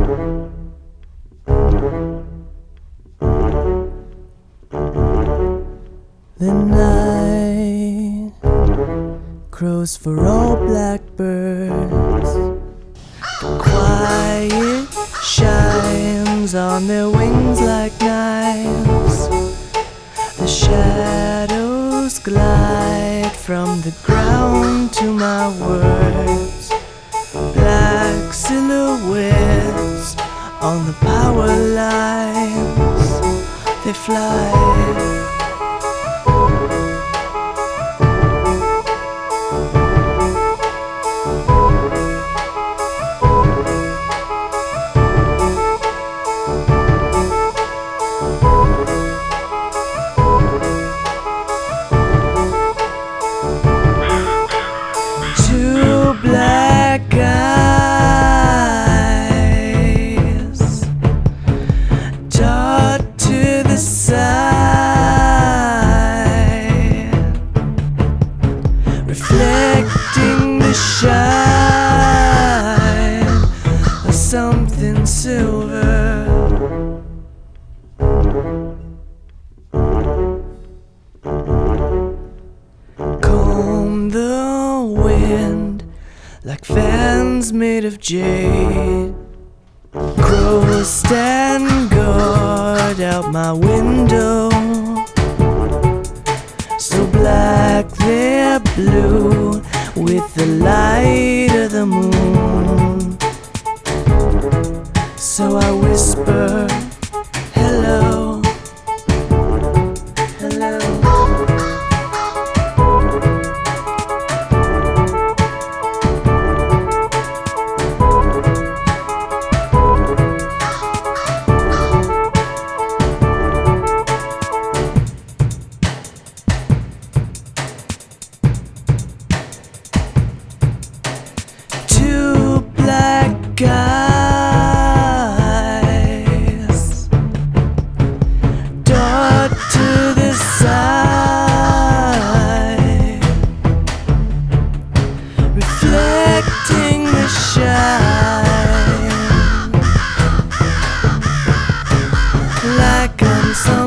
The night crows for all blackbirds. The quiet shines on their wings like knives. The shadows glide from the ground to my words. Black silhouettes on the power lines, they fly. Two black eyes dart to the side, reflecting the shine of something silver. Comb the wind like fans made of jade. Crows stand guard out my window, so black they're blue with the light of the moon. So I whisper, hello, hello. Two black guys dart to the side, reflecting the shine like I'm some